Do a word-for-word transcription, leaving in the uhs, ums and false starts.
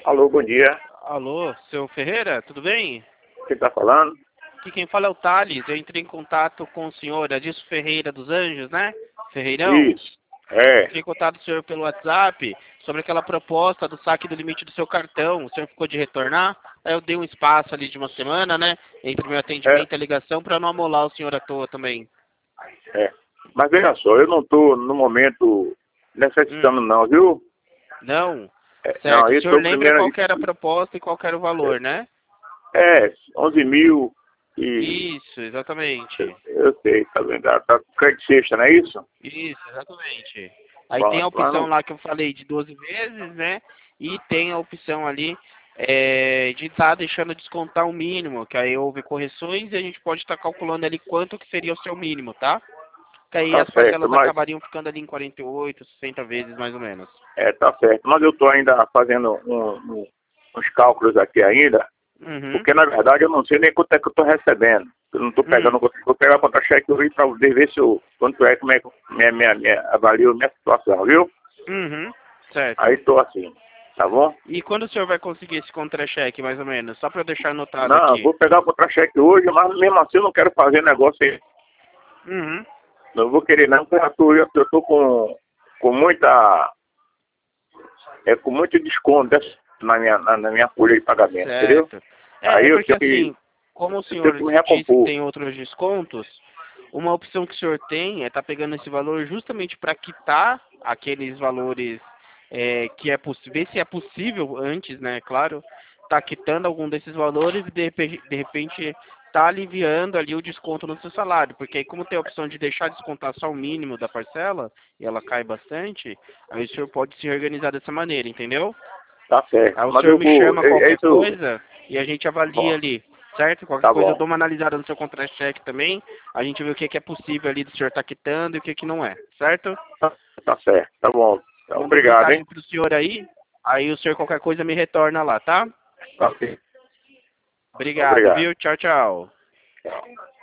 Alô, bom dia. Alô, seu Ferreira, tudo bem? Quem está falando? Aqui quem fala é o Thales. Eu entrei em contato com o senhor Adilson Ferreira dos Anjos, né? Ferreirão. Isso. É. Entrei em contato com o senhor pelo WhatsApp sobre aquela proposta do saque do limite do seu cartão. O senhor ficou de retornar. Aí eu dei um espaço ali de uma semana, né? Entre o meu atendimento É. e a ligação para não amolar o senhor à toa também. É. Mas veja só, eu não estou no momento necessitando Hum, não, viu? não? É, não, Certo. O eu senhor estou lembra primeiro. qual que era a proposta e qual que era o valor, né? É, onze mil e. Isso, exatamente. Eu sei, tá vendo? Tá com crédito sexta, não é isso? Isso, exatamente. Aí tem a Pronto, mas opção não. lá que eu falei de doze vezes, né? E tem a opção ali é, de estar deixando descontar o mínimo, que aí houve correções e a gente pode estar calculando ali quanto que seria o seu mínimo, tá? Que aí Tá as certo, parcelas mas. acabariam ficando ali em quarenta e oito, sessenta vezes mais ou menos. É, tá certo. Mas eu estou ainda fazendo um, um- uns cálculos aqui ainda. Uhum. Porque, na verdade, eu não sei nem quanto é que eu estou recebendo. Eu não estou pegando, Hum. vou pegar contra-cheque hoje para ver se eu, quanto é, como é que minha, minha, minha, avalio a minha situação, viu? Uhum. Aí Certo. estou assim, tá bom? E quando o senhor vai conseguir esse contra-cheque, mais ou menos? Só para eu deixar anotado Não, aqui. vou pegar o contra-cheque hoje, mas mesmo assim eu não quero fazer negócio aí. Uhum. Não vou querer não, porque eu tô, eu tô, eu tô com, com muita, é, com muito desconto dessa- na minha, na, na minha folha de pagamento, entendeu? Certo. É, Aí é eu porque tenho que, assim, como o eu tenho senhor que me disse que recompor. tem outros descontos, uma opção que o senhor tem é estar pegando esse valor justamente para quitar aqueles valores é, que é possível, ver se é possível antes, né, claro, tá quitando algum desses valores e de repente, de repente tá aliviando ali o desconto no seu salário, porque aí como tem a opção de deixar descontar só o mínimo da parcela e ela cai bastante, aí o senhor pode se organizar dessa maneira, entendeu? Tá certo. Aí o Mas senhor eu me vou, chama é, é qualquer isso, coisa e a gente avalia bom, ali, certo? Qualquer tá coisa eu bom. dou uma analisada no seu contra-cheque também, a gente vê o que que é possível ali do senhor estar quitando e o que que não é, certo? Tá, tá certo, tá bom. Então, Manda uma obrigado, hein? mensagem pro senhor aí, aí o senhor qualquer coisa me retorna lá, tá? Tá certo. Obrigado, Obrigado. viu? Tchau, tchau. Tchau.